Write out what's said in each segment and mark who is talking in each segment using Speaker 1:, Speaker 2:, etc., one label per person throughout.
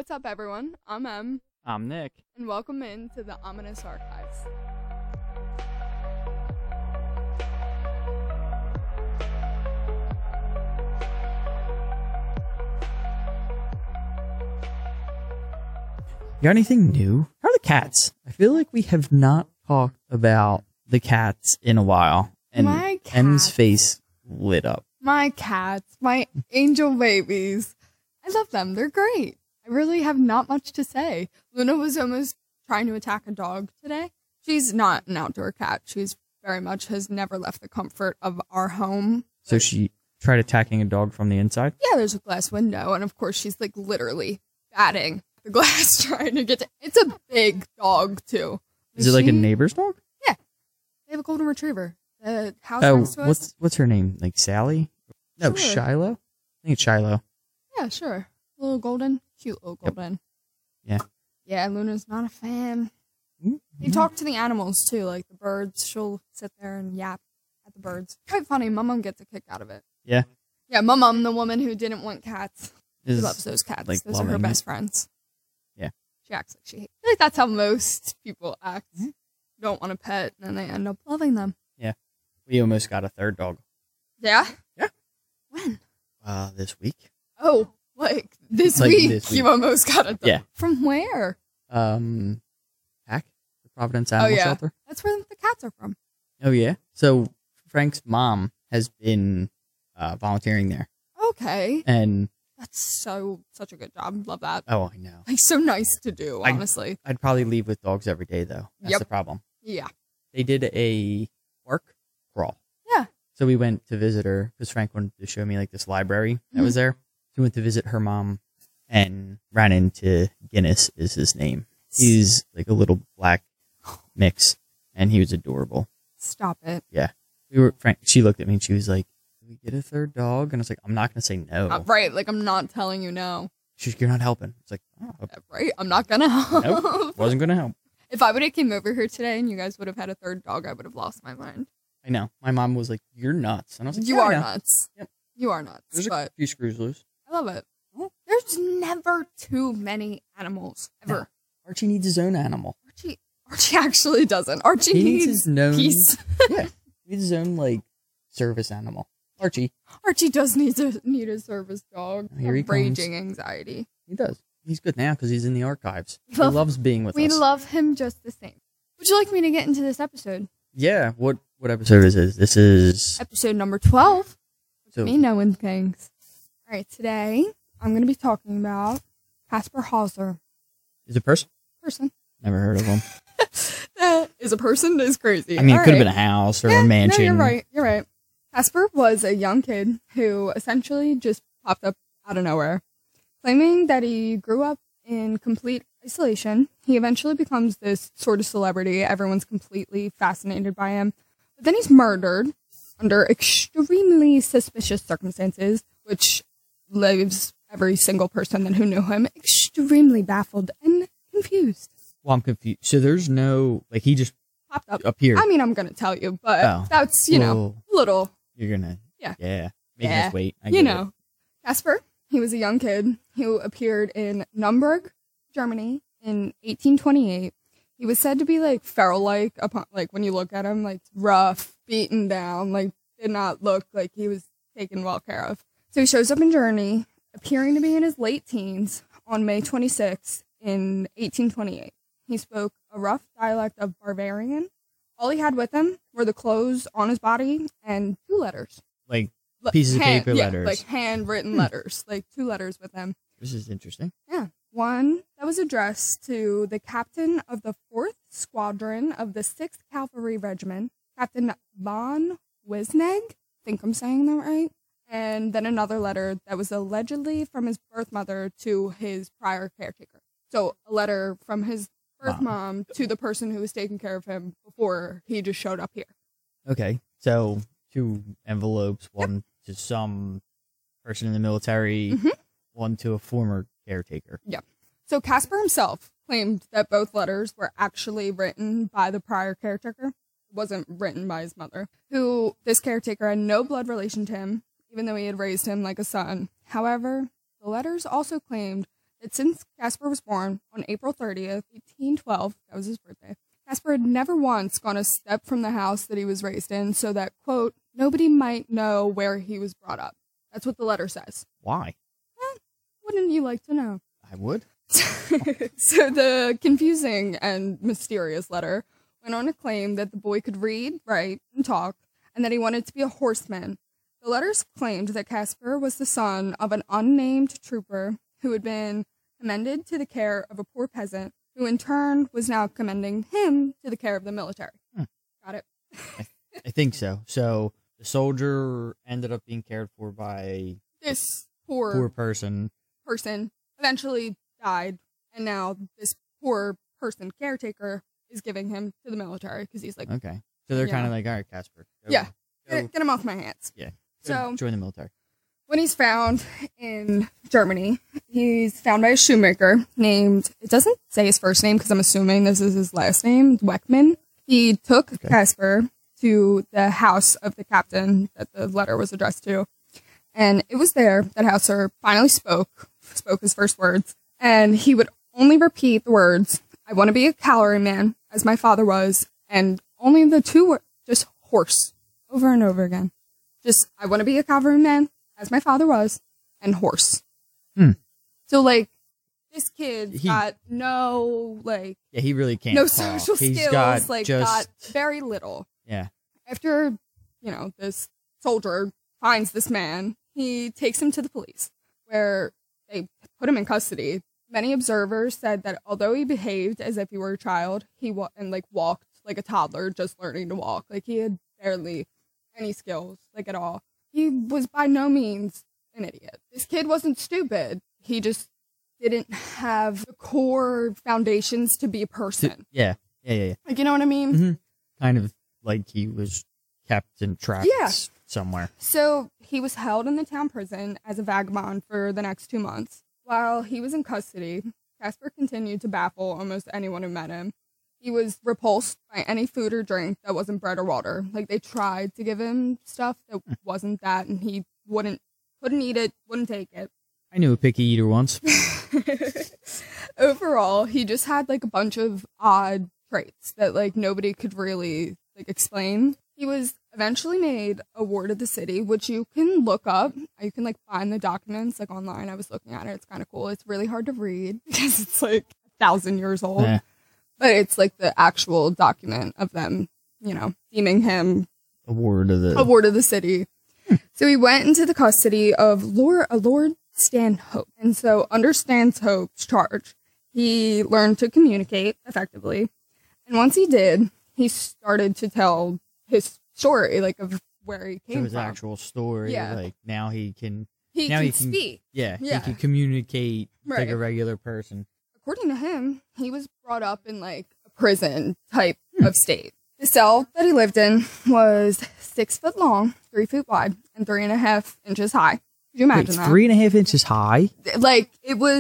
Speaker 1: What's up, everyone? I'm Em,
Speaker 2: I'm Nick.
Speaker 1: and welcome into the Ominous Archives.
Speaker 2: You got anything new? How are the cats? I feel like we have not talked about the cats in a while. And
Speaker 1: My
Speaker 2: Em's
Speaker 1: cats.
Speaker 2: face lit up.
Speaker 1: My cats, my angel babies. I love them. They're great. I really have not much to say. Luna was almost trying to attack a dog today. She's not an outdoor cat. She's very much has never left the comfort of our home.
Speaker 2: So she tried attacking a dog from the inside?
Speaker 1: Yeah, there's a glass window, and of course she's like literally batting the glass trying to get to. It's a big dog too.
Speaker 2: Is it like a neighbor's dog?
Speaker 1: They have a golden retriever. The house next to us.
Speaker 2: what's her name? Like Sally? No,
Speaker 1: Sure.
Speaker 2: Shiloh? I think it's Shiloh.
Speaker 1: Yeah, sure. Little golden, cute little
Speaker 2: Yep.
Speaker 1: golden.
Speaker 2: Yeah.
Speaker 1: Yeah, Luna's not a fan.
Speaker 2: Mm-hmm.
Speaker 1: They talk to the animals too, like the birds. She'll sit there and yap at the birds. Quite funny. Mum gets a kick out of it.
Speaker 2: Yeah.
Speaker 1: Yeah, Mum, the woman who didn't want cats. She
Speaker 2: Is
Speaker 1: loves those cats.
Speaker 2: like,
Speaker 1: Those are her
Speaker 2: loving
Speaker 1: best
Speaker 2: it.
Speaker 1: friends.
Speaker 2: Yeah.
Speaker 1: She acts like she hates. I feel like that's how most people act.
Speaker 2: Mhm.
Speaker 1: Don't want a pet, and then they end up loving them.
Speaker 2: We almost got a third dog
Speaker 1: Yeah?
Speaker 2: Yeah.
Speaker 1: When?
Speaker 2: this week.
Speaker 1: Oh, like this
Speaker 2: Like
Speaker 1: week,
Speaker 2: this week.
Speaker 1: you almost got a dog.
Speaker 2: Yeah.
Speaker 1: From where?
Speaker 2: Pack? The Providence Animal
Speaker 1: yeah.
Speaker 2: Shelter.
Speaker 1: That's where the cats are from.
Speaker 2: Oh, yeah? So Frank's mom has been volunteering there.
Speaker 1: Okay.
Speaker 2: And,
Speaker 1: That's such a good job. Love that.
Speaker 2: oh, I know.
Speaker 1: Like, so nice to do, honestly.
Speaker 2: I'd probably leave with dogs every day, though. That's
Speaker 1: Yep.
Speaker 2: the problem.
Speaker 1: Yeah.
Speaker 2: They did a park crawl.
Speaker 1: Yeah.
Speaker 2: So we went to visit her because Frank wanted to show me like this library that was there. So we went to visit her mom and ran into Guinness is his name. He's like a little black mix and he was adorable.
Speaker 1: Stop it.
Speaker 2: She looked at me and she was like, "Can we get a third dog?" And I was like, "I'm not going to say no."
Speaker 1: Right. Like, I'm not telling you no.
Speaker 2: She's like, "You're not helping." It's like, "Oh, okay."
Speaker 1: Right. I'm not going to help.
Speaker 2: Nope. Wasn't going to help.
Speaker 1: If I would have came over here today and you guys would have had a third dog, I would have lost my mind.
Speaker 2: I know. My mom was like, "You're nuts." And I was like,
Speaker 1: You
Speaker 2: "Yeah, I
Speaker 1: are
Speaker 2: know."
Speaker 1: nuts.
Speaker 2: Yep.
Speaker 1: You are nuts.
Speaker 2: There's a
Speaker 1: But
Speaker 2: few screws loose.
Speaker 1: I love it. There's never too many animals. Ever.
Speaker 2: No. Archie needs his own animal.
Speaker 1: Archie actually doesn't. Archie
Speaker 2: He
Speaker 1: needs
Speaker 2: needs his own
Speaker 1: peace.
Speaker 2: Yeah, he needs his own like service animal. Archie,
Speaker 1: Archie does need a service dog.
Speaker 2: Here he
Speaker 1: Raging anxiety.
Speaker 2: he does. He's good now because he's in the archives. He
Speaker 1: Love-
Speaker 2: loves being with
Speaker 1: We
Speaker 2: us.
Speaker 1: love him just the same. Would you like me to get into this episode?
Speaker 2: Yeah. What episode is this? This is
Speaker 1: Episode number 12.
Speaker 2: so.
Speaker 1: Me knowing things. All right, today I'm going to be talking about Casper Hauser.
Speaker 2: Is it a person?
Speaker 1: Person.
Speaker 2: Never heard of him.
Speaker 1: That is a person is crazy.
Speaker 2: I mean, it
Speaker 1: All
Speaker 2: could have
Speaker 1: right.
Speaker 2: been a house or
Speaker 1: Yeah,
Speaker 2: a mansion.
Speaker 1: No, you're right. Casper was a young kid who essentially just popped up out of nowhere, claiming that he grew up in complete isolation. He eventually becomes this sort of celebrity. Everyone's completely fascinated by him. But then he's murdered under extremely suspicious circumstances, which leaves every single person who knew him extremely baffled and confused.
Speaker 2: Well, I'm confused. So there's no like he just
Speaker 1: Popped up.
Speaker 2: appeared.
Speaker 1: I mean, I'm going to tell you, but
Speaker 2: Oh.
Speaker 1: that's, you know,
Speaker 2: Whoa.
Speaker 1: a little...
Speaker 2: You're gonna
Speaker 1: Yeah.
Speaker 2: Make
Speaker 1: Yeah.
Speaker 2: us wait. I
Speaker 1: you
Speaker 2: get
Speaker 1: know, Casper, he was a young kid who appeared in Nuremberg, Germany in 1828. He was said to be like feral-like, upon like when you look at him, like rough, beaten down, like did not look like he was taken well care of. So he shows up in Germany, appearing to be in his late teens on May 26th in 1828. He spoke a rough dialect of Bavarian. All he had with him were the clothes on his body and two letters.
Speaker 2: Like pieces of paper letters.
Speaker 1: Like handwritten letters, like two letters with him.
Speaker 2: This is interesting.
Speaker 1: Yeah. One that was addressed to the captain of the 4th Squadron of the 6th Cavalry Regiment, Captain von Wisneg. I think I'm saying that right. And then another letter that was allegedly from his birth mother to his prior caretaker. So a letter from his birth mom to the person who was taking care of him before he just showed up here.
Speaker 2: Okay, so 2 envelopes, one to some person in the military,
Speaker 1: Mhm.
Speaker 2: one to a former caretaker.
Speaker 1: So Casper himself claimed that both letters were actually written by the prior caretaker. It wasn't written by his mother, who this caretaker had no blood relation to him, even though he had raised him like a son. However, the letters also claimed that since Caspar was born on April 30th, 1812, that was his birthday, Caspar had never once gone a step from the house that he was raised in so that, quote, nobody might know where he was brought up. That's what the letter says.
Speaker 2: Why?
Speaker 1: Wouldn't you like to know?
Speaker 2: I would.
Speaker 1: So the confusing and mysterious letter went on to claim that the boy could read, write, and talk, and that he wanted to be a horseman. The letters claimed that Caspar was the son of an unnamed trooper who had been commended to the care of a poor peasant, who in turn was now commending him to the care of the military. Got it?
Speaker 2: I think so. So the soldier ended up being cared for by
Speaker 1: This
Speaker 2: poor
Speaker 1: poor
Speaker 2: person.
Speaker 1: eventually died, and now this poor person caretaker is giving him to the military because he's like,
Speaker 2: Okay. So they're
Speaker 1: Yeah.
Speaker 2: kind of like, all right, Casper.
Speaker 1: Yeah.
Speaker 2: Go,
Speaker 1: get him off my hands.
Speaker 2: yeah.
Speaker 1: So
Speaker 2: Join the military.
Speaker 1: when he's found in Germany, he's found by a shoemaker named, it doesn't say his first name because I'm assuming this is his last name, Weckman. He took Caspar to the house of the captain that the letter was addressed to. And it was there that Hauser finally spoke his first words. And he would only repeat the words, I want to be a cavalryman, as my father was. And only the two words, just horse, over and over again. Just, I want to be a cavalryman, as my father was, and horse. So, like, this kid got no, like,
Speaker 2: Yeah, he really can't
Speaker 1: no
Speaker 2: talk.
Speaker 1: social
Speaker 2: He's
Speaker 1: skills,
Speaker 2: got
Speaker 1: like,
Speaker 2: just,
Speaker 1: got very little.
Speaker 2: yeah.
Speaker 1: After, this soldier finds this man, he takes him to the police, where they put him in custody. Many observers said that although he behaved as if he were a child, he walked like a toddler, just learning to walk. Like, he had barely any skills, like, at all. He was by no means an idiot. This kid wasn't stupid. He just didn't have the core foundations to be a person.
Speaker 2: Yeah.
Speaker 1: Like, you know what I mean?
Speaker 2: Mm-hmm. Kind of like he was kept and trapped somewhere.
Speaker 1: So he was held in the town prison as a vagabond for the next 2 months. While he was in custody, Caspar continued to baffle almost anyone who met him. He was repulsed by any food or drink that wasn't bread or water. Like, they tried to give him stuff that wasn't that, and he couldn't eat it, wouldn't take it.
Speaker 2: I knew a picky eater once.
Speaker 1: Overall, he just had, like, a bunch of odd traits that, like, nobody could really, like, explain. He was eventually made a ward of the city, which you can look up. You can, like, find the documents, like, online. I was looking at it. It's kind of cool. It's really hard to read because it's, like, 1,000 years old.
Speaker 2: Yeah.
Speaker 1: But it's, like, the actual document of them, deeming him
Speaker 2: A ward of
Speaker 1: the city. So he went into the custody of Lord Stanhope. And so under Stanhope's charge, he learned to communicate effectively. And once he did, he started to tell his story, like, of where he came
Speaker 2: his
Speaker 1: from.
Speaker 2: actual story.
Speaker 1: Yeah.
Speaker 2: Like, now he can
Speaker 1: He
Speaker 2: now
Speaker 1: can
Speaker 2: he can
Speaker 1: speak.
Speaker 2: Yeah,
Speaker 1: Yeah.
Speaker 2: he can communicate like
Speaker 1: Right.
Speaker 2: a regular person.
Speaker 1: According to him, he was brought up in, like, a prison type of state. The cell that he lived in was 6 foot long, 3 feet wide, and 3.5 inches high. Could you imagine that?
Speaker 2: 3.5 inches high?
Speaker 1: Like,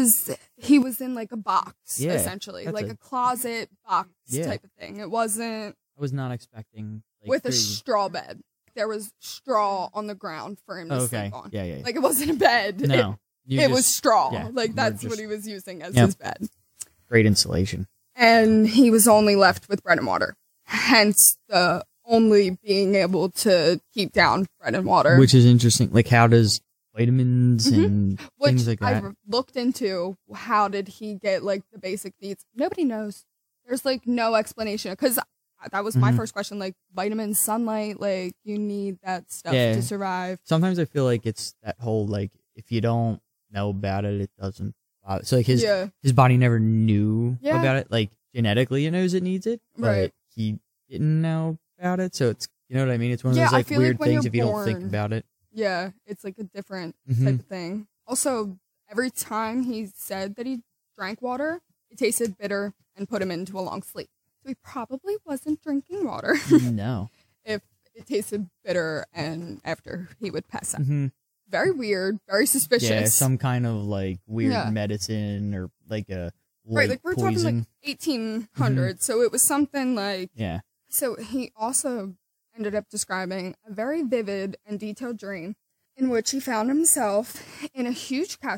Speaker 1: he was in, like, a box,
Speaker 2: Yeah,
Speaker 1: essentially.
Speaker 2: that's
Speaker 1: Like
Speaker 2: a-
Speaker 1: a closet box
Speaker 2: Yeah.
Speaker 1: type of thing. It wasn't
Speaker 2: I was not expecting like,
Speaker 1: with a
Speaker 2: three-
Speaker 1: straw bed. There was straw on the ground for him to
Speaker 2: Okay.
Speaker 1: sleep on.
Speaker 2: Yeah.
Speaker 1: Like, it wasn't a bed.
Speaker 2: No.
Speaker 1: It was straw.
Speaker 2: yeah,
Speaker 1: Like,
Speaker 2: we're
Speaker 1: that's
Speaker 2: just-
Speaker 1: what he was using as
Speaker 2: Yep.
Speaker 1: his bed.
Speaker 2: great insulation.
Speaker 1: And he was only left with bread and water. Hence the only being able to keep down bread and water.
Speaker 2: Which is interesting. Like, how does vitamins and
Speaker 1: Which
Speaker 2: things like that?
Speaker 1: I looked into. How did he get, like, the basic needs? Nobody knows. There's, like, no explanation. Because that was my
Speaker 2: Mhm.
Speaker 1: first question. Like, vitamins, sunlight, like, you need that stuff
Speaker 2: Yeah.
Speaker 1: to survive.
Speaker 2: Sometimes I feel like it's that whole, like, if you don't know about it, it doesn't bother. So, like, his body never knew
Speaker 1: Yeah.
Speaker 2: about it. Like, genetically, it knows it needs it. But
Speaker 1: Right.
Speaker 2: he didn't know about it. So, it's, you know what I mean? It's one of
Speaker 1: Yeah,
Speaker 2: those,
Speaker 1: I
Speaker 2: like,
Speaker 1: feel
Speaker 2: weird
Speaker 1: like when
Speaker 2: things
Speaker 1: you're
Speaker 2: if you don't think
Speaker 1: born-
Speaker 2: about it.
Speaker 1: Yeah, it's, like, a different
Speaker 2: Mhm.
Speaker 1: type of thing. Also, every time he said that he drank water, it tasted bitter and put him into a long sleep. So he probably wasn't drinking water
Speaker 2: No.
Speaker 1: if it tasted bitter and after he would pass out.
Speaker 2: Mhm.
Speaker 1: Very weird, very suspicious.
Speaker 2: Yeah, some kind of, like, weird
Speaker 1: Yeah.
Speaker 2: medicine or, like, a
Speaker 1: Right,
Speaker 2: light
Speaker 1: like, we're
Speaker 2: poison.
Speaker 1: talking, like, 1800s, so it was something like...
Speaker 2: Yeah.
Speaker 1: So he also ended up describing a very vivid and detailed dream in which he found himself in a huge castle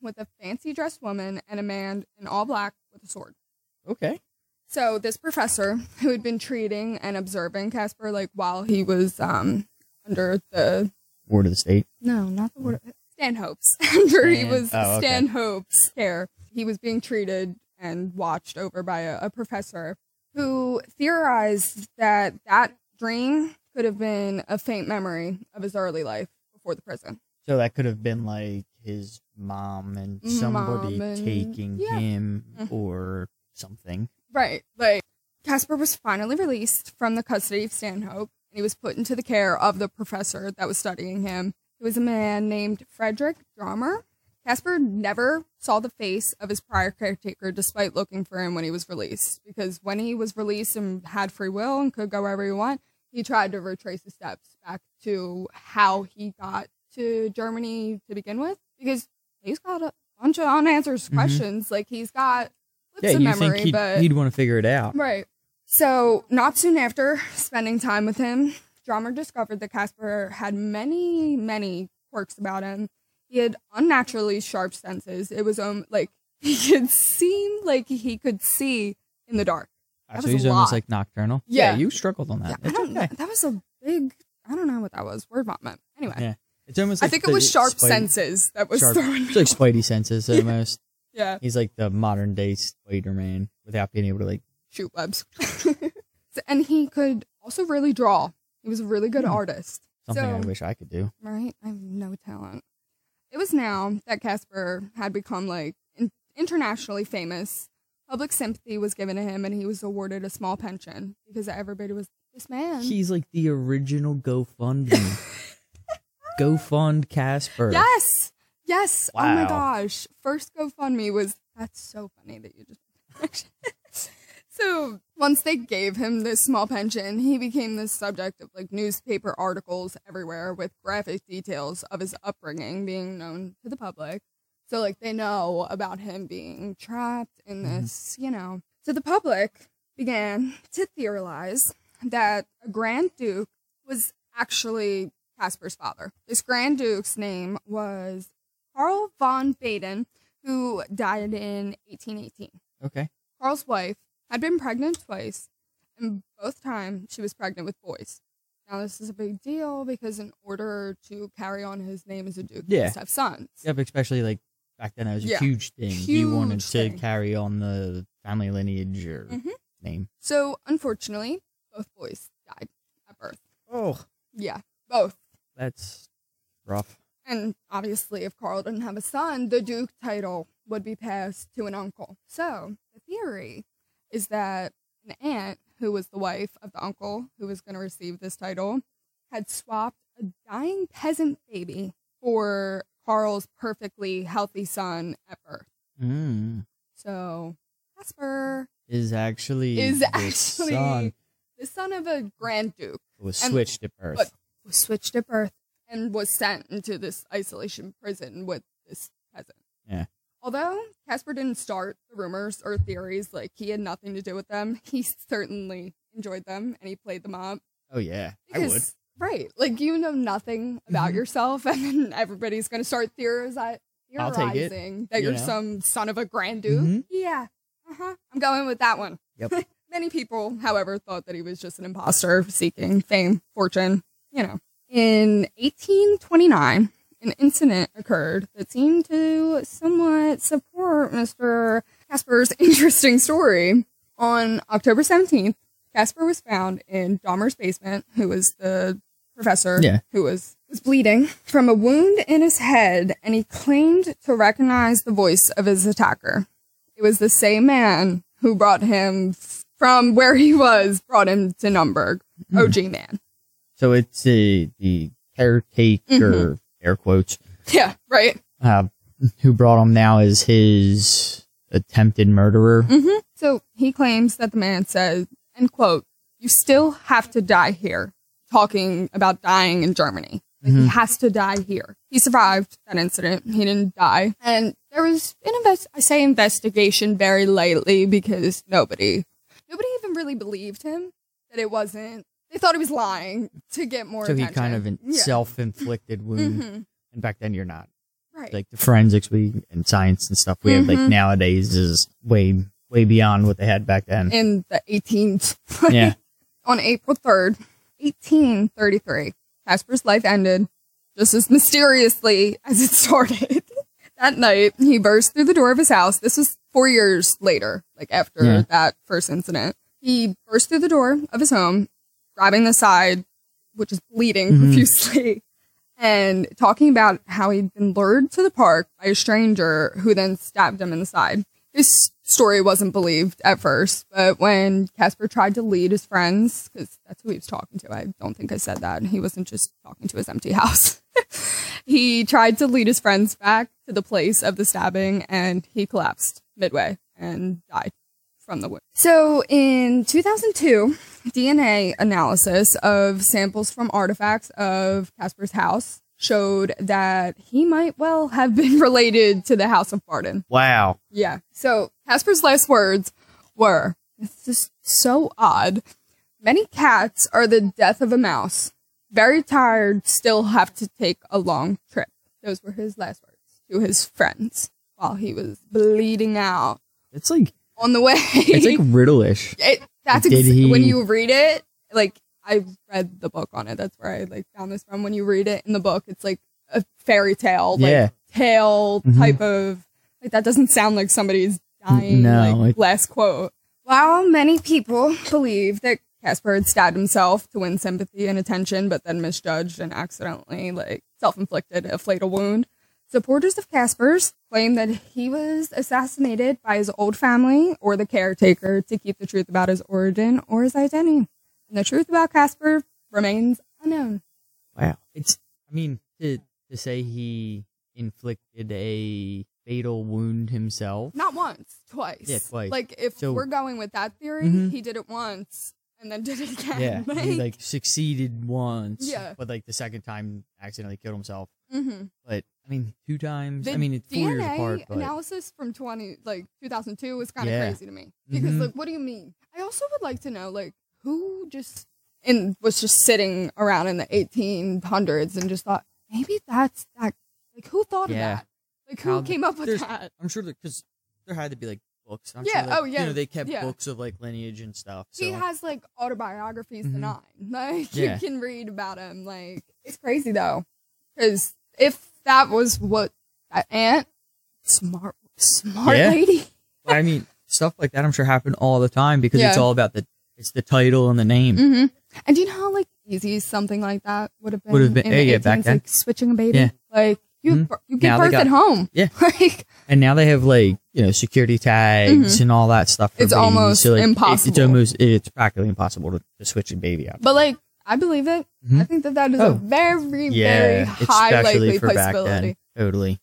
Speaker 1: with a fancy dressed woman and a man in all black with a sword.
Speaker 2: Okay.
Speaker 1: So this professor who had been treating and observing Casper like while he was under the
Speaker 2: Ward of the state.
Speaker 1: No, not the word. Stanhope's. After he was
Speaker 2: okay.
Speaker 1: Stanhope's care, he was being treated and watched over by a professor who theorized that that dream could have been a faint memory of his early life before the prison.
Speaker 2: So that could have been like his mom and somebody taking him or something.
Speaker 1: Right. Like, Casper was finally released from the custody of Stanhope, and he was put into the care of the professor that was studying him. It was a man named Frederick Dahmer. Casper never saw the face of his prior caretaker despite looking for him when he was released, because when he was released and had free will and could go wherever he wanted, he tried to retrace his steps back to how he got to Germany to begin with, because he's got a bunch of unanswered questions. Like, he's got flips of memory, but
Speaker 2: he'd want to figure it out.
Speaker 1: Right. So, not soon after spending time with him, Dahmer discovered that Casper had many, many quirks about him. He had unnaturally sharp senses. It was like he could seem like he could see in the dark.
Speaker 2: So he's almost like nocturnal.
Speaker 1: Yeah,
Speaker 2: you struggled on that.
Speaker 1: Yeah, that was a big. I don't know what that was. Word vomit. Anyway,
Speaker 2: yeah, it's almost. Like
Speaker 1: I think it was sharp senses that was throwing.
Speaker 2: It's like Spidey senses almost.
Speaker 1: Yeah,
Speaker 2: he's like the modern day Spider-Man without being able to like
Speaker 1: shoot webs. And he could also really draw. He was a really good artist.
Speaker 2: Something I wish I could do.
Speaker 1: Right? I have no talent. It was now that Casper had become like internationally famous. Public sympathy was given to him, and he was awarded a small pension because everybody was, this man.
Speaker 2: He's like the original GoFundMe. GoFund Casper.
Speaker 1: Yes. Yes.
Speaker 2: Wow.
Speaker 1: Oh my gosh. First GoFundMe was, that's so funny that you just So once they gave him this small pension, he became the subject of like newspaper articles everywhere with graphic details of his upbringing being known to the public. So like they know about him being trapped in this, So the public began to theorize that a Grand Duke was actually Casper's father. This Grand Duke's name was Karl von Baden, who died in 1818.
Speaker 2: Okay.
Speaker 1: Karl's wife had been pregnant twice, and both times she was pregnant with boys. Now, this is a big deal because in order to carry on his name as a duke, he has to have sons.
Speaker 2: Yeah, but especially like back then, it was a huge thing.
Speaker 1: Huge
Speaker 2: you wanted
Speaker 1: thing.
Speaker 2: to carry on the family lineage or name.
Speaker 1: So, unfortunately, both boys died at birth.
Speaker 2: Oh.
Speaker 1: Yeah, both.
Speaker 2: That's rough.
Speaker 1: And obviously, if Karl didn't have a son, the duke title would be passed to an uncle. So, the theory is that an aunt, who was the wife of the uncle who was going to receive this title, had swapped a dying peasant baby for Karl's perfectly healthy son at birth. So Casper
Speaker 2: is actually
Speaker 1: the son of a Grand Duke.
Speaker 2: Was switched at birth.
Speaker 1: But was switched at birth and was sent into this isolation prison with this peasant.
Speaker 2: Yeah.
Speaker 1: Although Casper didn't start the rumors or theories, like he had nothing to do with them, he certainly enjoyed them and he played them up.
Speaker 2: Oh yeah,
Speaker 1: because,
Speaker 2: I would.
Speaker 1: Right, like you know nothing about yourself, and then everybody's going to start theorizing that you're some son of a Grand Duke. Yeah, I'm going with that one.
Speaker 2: Yep.
Speaker 1: Many people, however, thought that he was just an imposter seeking fame, fortune. In 1829. An incident occurred that seemed to somewhat support Mr. Casper's interesting story. On October 17th, Casper was found in Dahmer's basement, who was the professor who was bleeding from a wound in his head, and he claimed to recognize the voice of his attacker. It was the same man who brought him from where he was, brought him to Nürnberg. OG man.
Speaker 2: So it's the caretaker, air quotes.
Speaker 1: Yeah, right.
Speaker 2: Who brought him now as his attempted murderer.
Speaker 1: So he claims that the man said, end quote, "You still have to die here," talking about dying in Germany. Like, he has to die here. He survived that incident. He didn't die. And there was I say investigation very lightly because nobody even really believed him, that it wasn't. They thought he was lying to get more attention.
Speaker 2: So he kind of self-inflicted wound. And back then you're not.
Speaker 1: Right.
Speaker 2: like the forensics and science and stuff we have like nowadays is way beyond what they had back then.
Speaker 1: In the 18th.
Speaker 2: Yeah.
Speaker 1: On April 3rd, 1833, Casper's life ended just as mysteriously as it started. That night, he burst through the door of his house. This was 4 years later, like after that first incident. He burst through the door of his home, grabbing the side, which is bleeding profusely, and talking about how he'd been lured to the park by a stranger who then stabbed him in the side. His story wasn't believed at first, but when Casper tried to lead his friends, because that's who he was talking to, I don't think I said that. He wasn't just talking to his empty house. He tried to lead his friends back to the place of the stabbing, and he collapsed midway and died from the wound. So in 2002, DNA analysis of samples from artifacts of Casper's house showed that he might well have been related to the House of Barden.
Speaker 2: Wow.
Speaker 1: Yeah. So Casper's last words were, it's just so odd. Many cats are the death of a mouse. Very tired, still have to take a long trip. Those were his last words to his friends while he was bleeding out.
Speaker 2: It's like
Speaker 1: on the way.
Speaker 2: It's like riddle-ish.
Speaker 1: That's when you read it, like I read the book on it. That's where I like found this from. When you read it in the book, it's like a fairy tale, like tale type of like that doesn't sound like somebody's dying last quote. While many people believe that Casper had stabbed himself to win sympathy and attention, but then misjudged and accidentally like self-inflicted a fatal wound, supporters of Casper's claim that he was assassinated by his old family or the caretaker to keep the truth about his origin or his identity. And the truth about Casper remains unknown.
Speaker 2: Wow. To say he inflicted a fatal wound himself.
Speaker 1: Not once, twice.
Speaker 2: Yeah, twice.
Speaker 1: Like, if we're going with that theory, he did it once and then did it again.
Speaker 2: Yeah, he like succeeded once.
Speaker 1: Yeah.
Speaker 2: But like the second time accidentally killed himself.
Speaker 1: Mm-hmm.
Speaker 2: But, 2 times.
Speaker 1: The
Speaker 2: it's 4 years apart.
Speaker 1: DNA
Speaker 2: but
Speaker 1: analysis from 2002 was kind of crazy to me. Because, like, what do you mean? I also would like to know, like, who was just sitting around in the 1800s and just thought, maybe that's that. Like, who thought of that? Like, who came up with that?
Speaker 2: I'm sure because there had to be, like, books. I'm
Speaker 1: yeah,
Speaker 2: sure, like,
Speaker 1: they
Speaker 2: kept books of, like, lineage and stuff. So.
Speaker 1: He has, like, autobiographies to 9. Like, you can read about him. Like, it's crazy, though. Because if that was what that aunt, smart lady.
Speaker 2: Stuff like that I'm sure happened all the time because it's all about it's the title and the name.
Speaker 1: Mm-hmm. And do you know how like easy something like that would have been?
Speaker 2: Back then.
Speaker 1: Like switching a baby. Yeah. Like you give
Speaker 2: now
Speaker 1: birth at home.
Speaker 2: Yeah.
Speaker 1: Like,
Speaker 2: and now they have like security tags and all that stuff. For
Speaker 1: it's
Speaker 2: babies.
Speaker 1: almost
Speaker 2: so, like,
Speaker 1: impossible.
Speaker 2: It's practically impossible to switch a baby out.
Speaker 1: But like I believe it. I think that is a very very high likely possibility.
Speaker 2: Totally.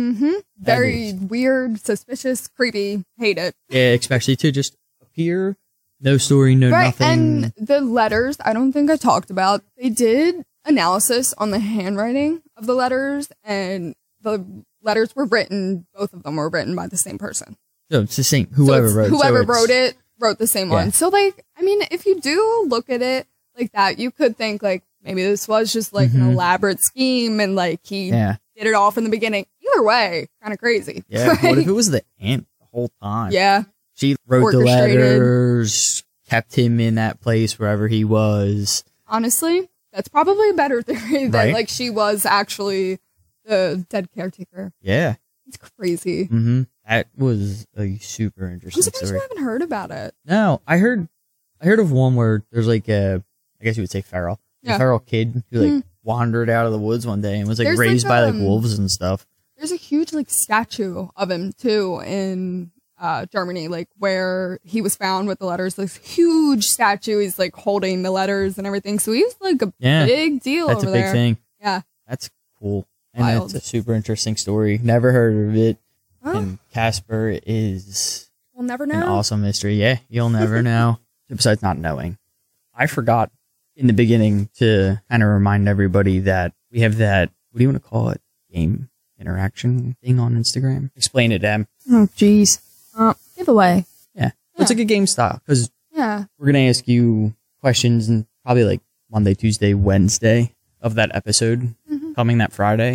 Speaker 1: Very weird, suspicious, creepy. Hate it.
Speaker 2: Yeah, especially to just appear, no story, no nothing.
Speaker 1: And the letters, I don't think I talked about. They did analysis on the handwriting of the letters, and the letters were written. Both of them were written by the same person.
Speaker 2: So it's the same. Whoever
Speaker 1: wrote it wrote the same one. So like, if you do look at it like that, you could think like maybe this was just like an elaborate scheme, and like he did it all from the beginning. Either way, kind of crazy.
Speaker 2: Yeah. What if it was the aunt the whole time?
Speaker 1: Yeah.
Speaker 2: She wrote the letters, kept him in that place wherever he was.
Speaker 1: Honestly, that's probably a better theory that like she was actually the dead caretaker.
Speaker 2: Yeah.
Speaker 1: It's crazy.
Speaker 2: That was a super interesting story.
Speaker 1: I'm surprised you haven't heard about it.
Speaker 2: No, I heard of one where there's like I guess you would say feral. A feral kid who like wandered out of the woods one day and was like raised by like wolves and stuff.
Speaker 1: There's a huge like statue of him too in Germany, like where he was found with the letters. This huge statue. He's like holding the letters and everything. So he's like a big deal.
Speaker 2: That's
Speaker 1: over
Speaker 2: a big
Speaker 1: there.
Speaker 2: thing.
Speaker 1: Yeah,
Speaker 2: that's cool. And that's a super interesting story. Never heard of it. And Casper is
Speaker 1: we'll never know.
Speaker 2: An awesome mystery. Yeah, you'll never know. Besides not knowing, I forgot in the beginning to kind of remind everybody that we have that. What do you want to call it? Game interaction thing on Instagram. Explain it, Em.
Speaker 1: Oh, jeez. Giveaway.
Speaker 2: Yeah. It's like a game style because we're gonna ask you questions and probably like Monday, Tuesday, Wednesday of that episode coming that Friday,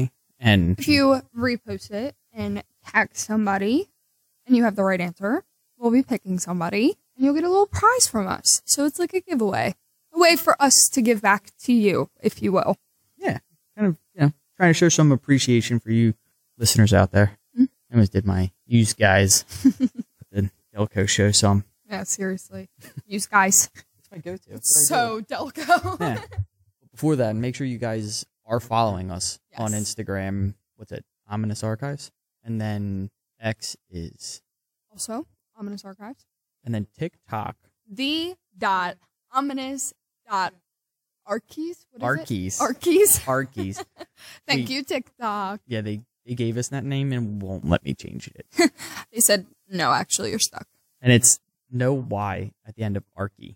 Speaker 2: And
Speaker 1: If you repost it and tag somebody and you have the right answer, we'll be picking somebody and you'll get a little prize from us. So it's like a giveaway. A way for us to give back to you, if you will.
Speaker 2: yeah, kind of, trying to show some appreciation for you listeners out there.
Speaker 1: Mm.
Speaker 2: I almost did my use guys the Delco show song.
Speaker 1: Yeah, seriously. Use guys.
Speaker 2: It's my go-to.
Speaker 1: So Delco.
Speaker 2: Yeah. Before that, make sure you guys are following us on
Speaker 1: Yes.
Speaker 2: Instagram. What's it? Ominous Archives. And then X is.
Speaker 1: Also, Ominous Archives.
Speaker 2: And then TikTok.
Speaker 1: The.ominous.archies. What is
Speaker 2: Archies.
Speaker 1: it? Archies.
Speaker 2: Archies.
Speaker 1: Thank
Speaker 2: We-
Speaker 1: you, TikTok.
Speaker 2: Yeah, they gave us that name and won't let me change it.
Speaker 1: They said, no, actually, you're stuck.
Speaker 2: And it's no Y at the end of Archie.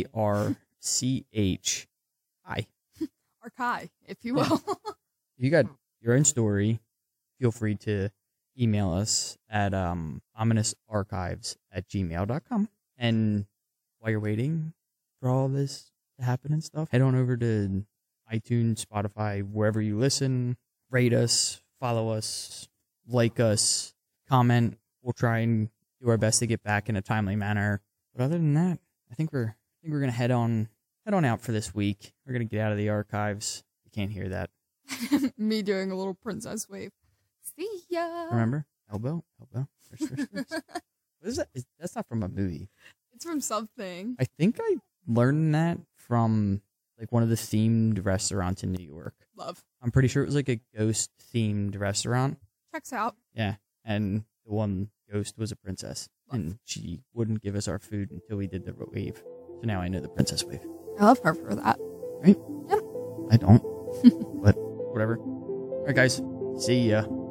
Speaker 2: ARCHI.
Speaker 1: Archive, if you will.
Speaker 2: If you got your own story, feel free to email us at ominousarchives@gmail.com. And while you're waiting for all this to happen and stuff, head on over to iTunes, Spotify, wherever you listen. Rate us, follow us, like us, comment. We'll try and do our best to get back in a timely manner. But other than that, I think we're gonna head on out for this week. We're gonna get out of the archives. You can't hear that.
Speaker 1: Me doing a little princess wave. See ya.
Speaker 2: Remember? Elbow. What is that? That's not from a movie.
Speaker 1: It's from something.
Speaker 2: I think I learned that from like one of the themed restaurants in New York.
Speaker 1: Love.
Speaker 2: I'm pretty sure it was like a ghost themed restaurant.
Speaker 1: Checks out.
Speaker 2: Yeah. And the one ghost was a princess. And she wouldn't give us our food until we did the wave. So now I know the princess wave.
Speaker 1: I love her for that.
Speaker 2: Right?
Speaker 1: Yep.
Speaker 2: I don't. But whatever. All right, guys. See ya.